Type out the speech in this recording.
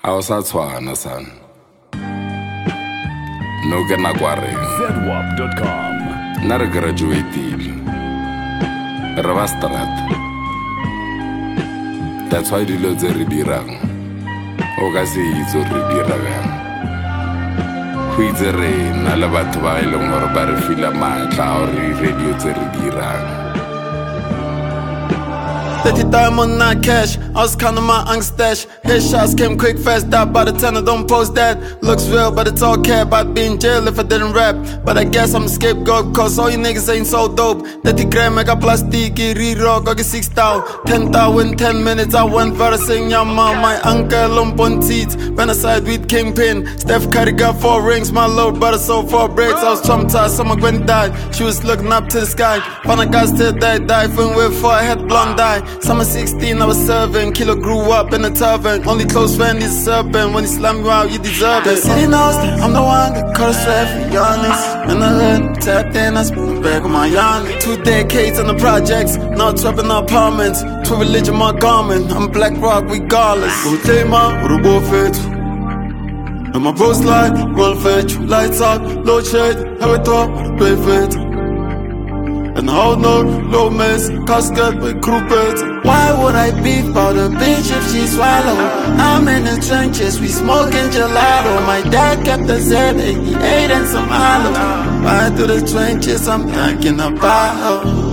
Awusatshwana sana. No ke na kwa re. ZWAP.com. Na re graduated. Re ba strat. That's why dilo tse re dirang. O ka se itse re dirang. Go itse re na le batho ba e leng gore ba re fila matla gore radio tse re dirang. 30 diamond, not cash. I was counting my angst stash. Headshots came quick, fast. That by the 10, I don't post that. Looks real, but it's all cap. I'd be in jail if I didn't rap. But I guess I'm a scapegoat, cause all you niggas ain't so dope. 30 gram, I got plastic, re-rock, I get 6,000. 10,000 in 10 minutes, I went viral saying Yama. My uncle on Ponteet, when I side with Kingpin. Steph Curry got 4 rings, my little brother sold 4 bricks. I was traumatized, someone went died. She was looking up to the sky. Found a guy still died, when with 4, I had blonde eye. Summer 16, I was serving. Kilo grew up in a tavern. Only close friend is serpent. When he slam you out, you deserve it. The city knows that I'm the one that caught a strap for honest. In the hood, tapped in, I spin back on my yarn. 2 decades on the projects, not trapping apartments. To religion, my garment. I'm Black Rock regardless. Go take my robo fit. And my bros like, roll fetch. Lights out, low shade. Have it up, play fit. And hold no low mess, casket with crew beds. Why would I beef about a bitch if she swallow? I'm in the trenches, we smoking gelato. My dad kept a Z88 and some hollow. Right through the trenches, I'm thinking about her.